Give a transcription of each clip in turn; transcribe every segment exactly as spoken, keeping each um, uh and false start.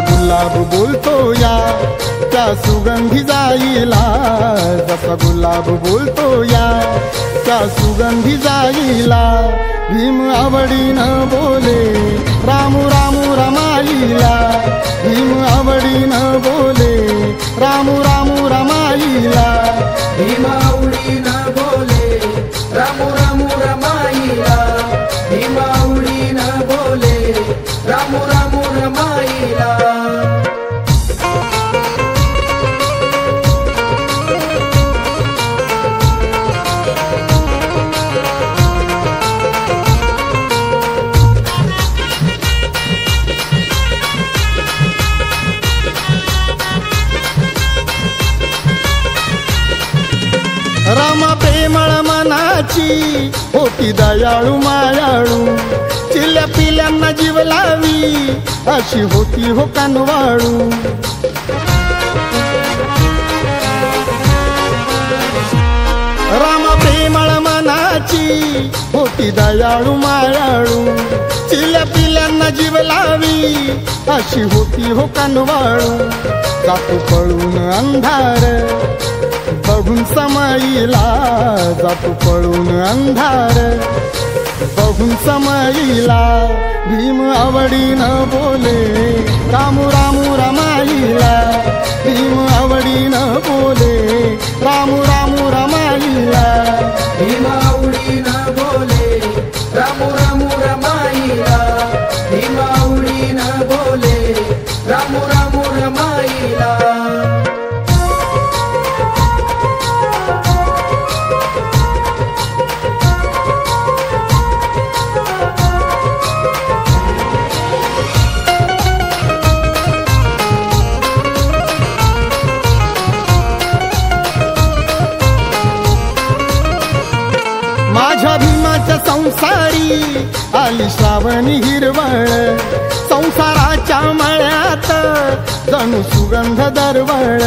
गुलाब बोलतो या त्या सुगंधी जाईला, जसा गुलाब बोलतो या त्या सुगंधी जाईला. भीम आवडीनं बोले रामू रामू रमाईला, भीम आवडीनं बोले रामू रामू रमाईला. भीम आवडीनं बोले रामू रामू रमाईला, भीम आवडीनं बोले रामू रामू रमाईला. रामा प्रेमळ मनाची होती दयाळू मायाळू, चिल्या पिल्यांना जीव लावी अशी होती हो कानवाळू. रामा प्रेमळ मनाची होती दयाळू मायाळू, चिल्या पिल्यांना जीव लावी अशी होती हो कानवाळू. जातो पळून अंधार बघून समाईला, जातो पळून अंधार बघून समाईला. भीम आवडीनं बोले रामू रामू रमाईला, भीम आवडीनं बोले रामू रामू रमाईला. भीम आवडीनं बोले रामू रामू रमाईला, भीम आवडीनं बोले रामू रामू रमाईला. माझ्या भीमाच्या संसारी आली श्रावणी हिरवळ, संसाराच्या मळ्यात जणू सुगंध दरवळ.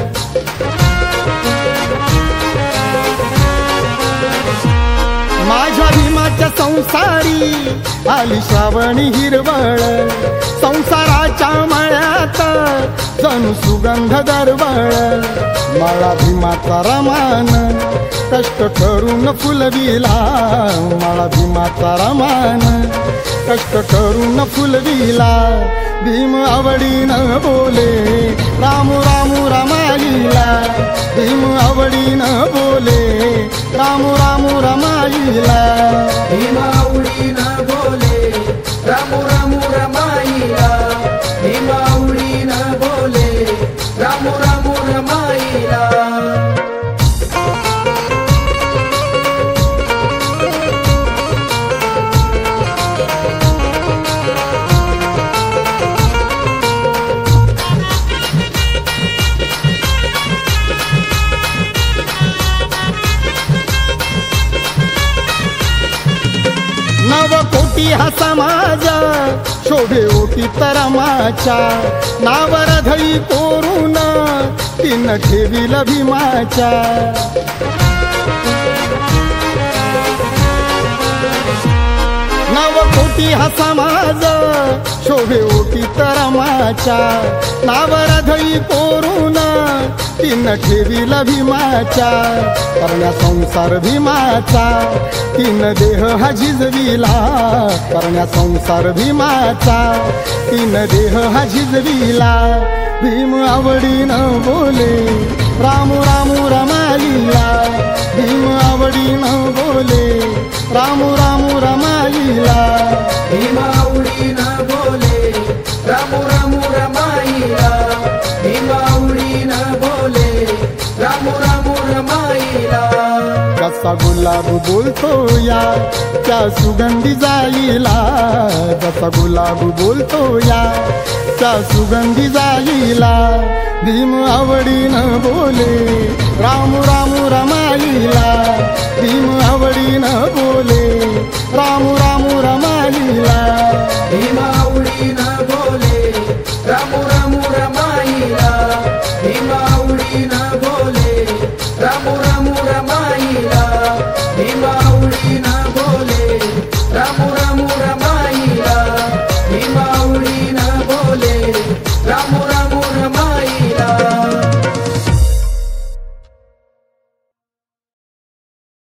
माझ्या भीमाच्या संसारी आली श्रावणी हिरवळ, संसाराच्या मळ्यात जणू सुगंध दरवळ. मला भीमाचा रमान कष्ट करून फुलविला, मला भीमाचा रमान कष्ट करून फुलविला. भीम आवडीनं बोले रामू रामू रमाईला, भीम आवडीनं बोले रामू रामू रमाईला. भीम आवडीनं बोले रामू रामू रमाईला, भीम आवडीनं बोले रामू रामू रमाईला. नव कोटी हा समाज शोभे ओटी तरमाच्या, नावर धई कोरून तीन ठेवील भीमाच्या. नव कोटी हा समाज शोभे ओटी तरमाच्या, नावर धई कोरून तीन ठेवील भीमाच्या. करण्या संसार भीमाचा तीन देह हा झिजविला, करण्या संसार भीमाचा तीन देह हा झिजविला. भीम आवडीनं बोले रामू रामू रमाईला, भीम आवडीनं बोले रामू रामू रमाईला. भीम आवडीनं बोले रामू रामू रमाईला, भीम आवडीनं बोले रामू रामू रमाईला. जसा गुलाब बोलतो या त्या सुगंधी जाईला, जसा गुलाब बोलतो या त्या सुगंधी जाईला. भीम आवडीनं बोले रामू रामू रमाईला, भीम आवडीनं बोले रामू